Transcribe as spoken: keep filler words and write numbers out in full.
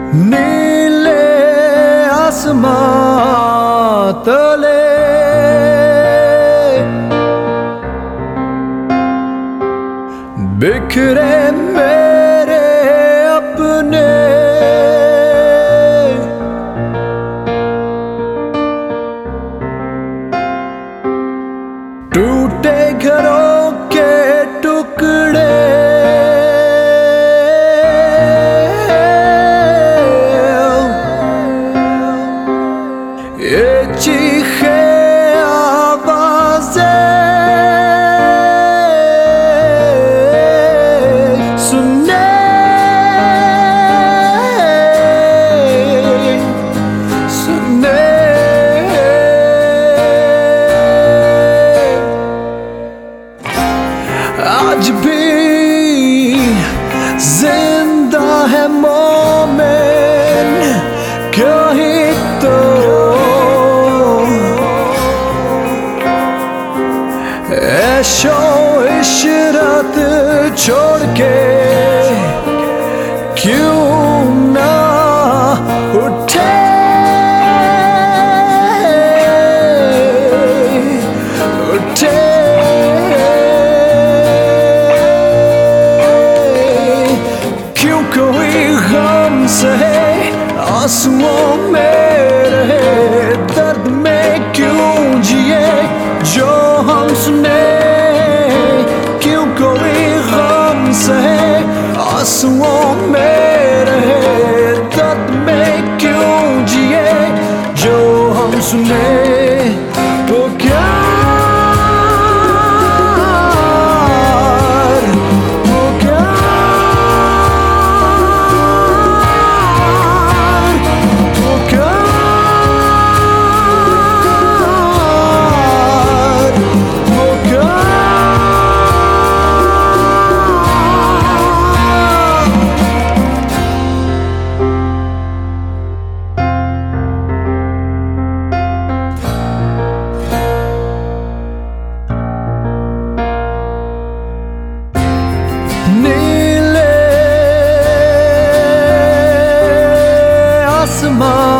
नीले आसमां तले बिखरे मेरे अपने टूटे घरों के टुकड़े ये चीखे आवाज़ें सुनने सुनने आज भी जिंदा है मोमिन क्यों ही तो ऐशो इशरत छोड़ के क्यों ना उठे उठे क्यों कोई गम सहे आंसुओं में रहे दर्द में क्यों जिए जो हम सुने क्यों कोई गम सहे आंसुओं में रहे दर्द में क्यों जिए जो हम सुने तो क्या नीले आसमां